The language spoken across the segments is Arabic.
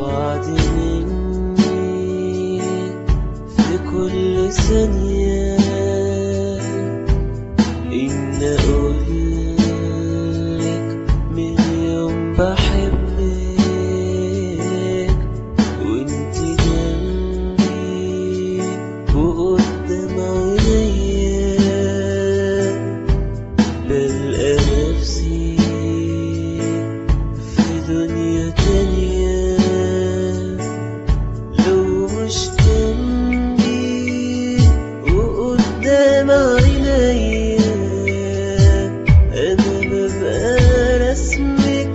وعد مني في كل ثانية إن أقولك من يوم بحبك وانت جنبي وقدام عينيا بلقى نفسي في دنيا تانية لو مش جنبي وقدام عينيا أنا ببقى رسمك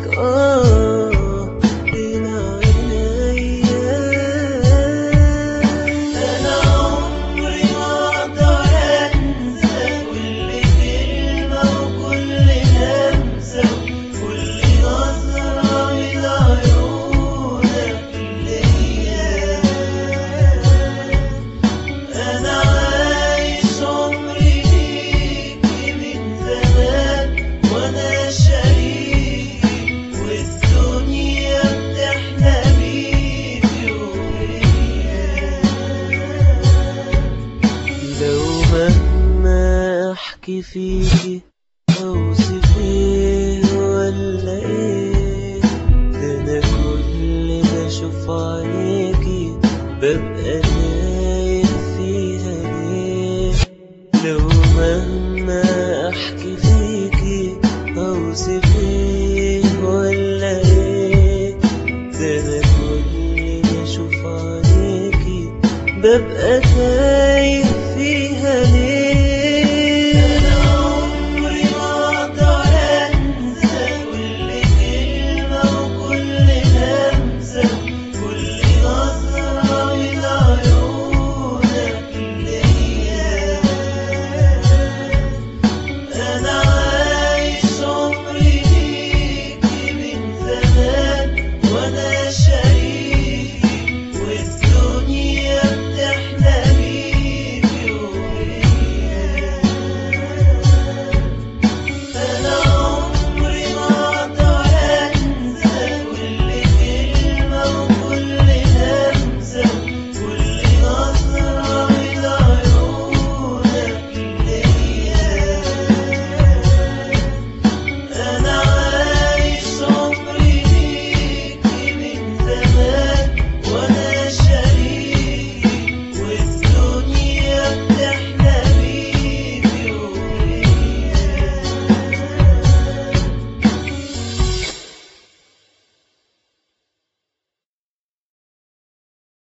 بين عينيا. أنا عمري ما أقدر أنسى كل كلمة وكل همسة وكل نظرة من عيونك ليا. أنا عايش عمري ليكي من زمان وأنا شريكي والدنيا بتحلى بيكي وبيا. لو مهما أحكي فيكي أوصف إيه ولا إيه، ده أنا كل ما أشوف عينيكي ببقى تايه فيها ليه. لو مهما أحكي فيكي أوصف إيه ولا إيه، ده أنا كل ما أشوف عينيكي ببقى تايه